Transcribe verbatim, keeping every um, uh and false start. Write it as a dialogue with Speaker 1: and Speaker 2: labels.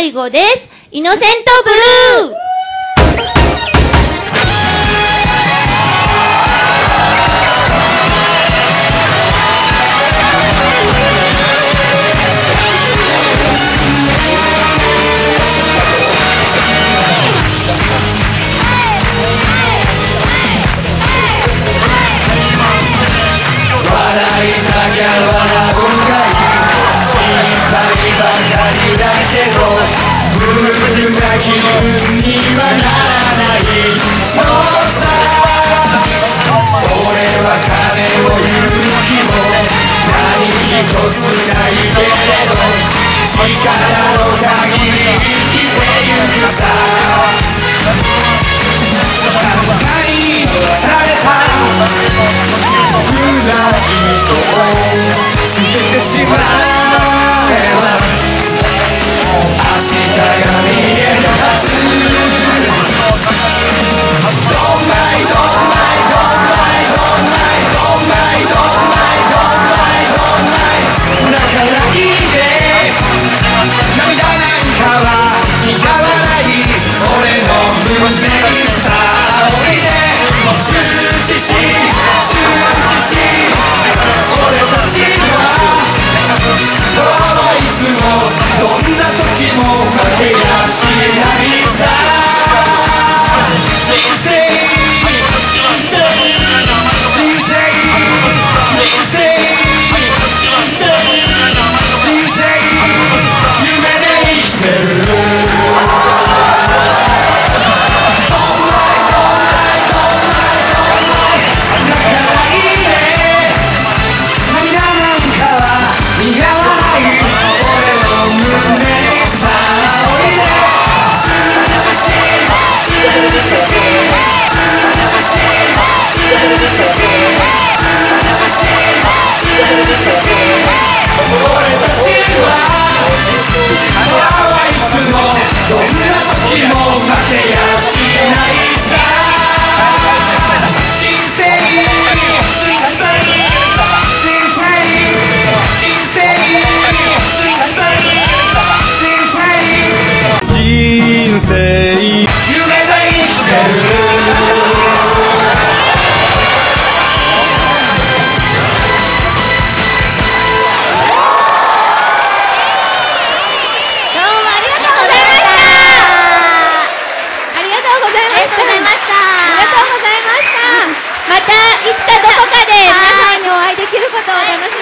Speaker 1: 最後です。イノセントブルー。
Speaker 2: 気分にはならないのさ。俺は金も勇気も何一つないけれど、力の限り生きてゆくさ。簡単にされたプライドを捨ててしまえば明日が見えるはず。ドンマイドンマイドンマイドンマイドンマイドンマイドンマイドンマイ泣かないで、涙なんかは苦笑い、俺の運命さ。おいで羞恥し羞恥し、俺たちはいつもどんな時も負けやしないさ。人生人生人生人生夢で生きてる。どんな時も負けやしないさ。人生人生人生人生人生人生夢で生きてる。
Speaker 1: またいつかどこかで皆さんにお会いできることを楽し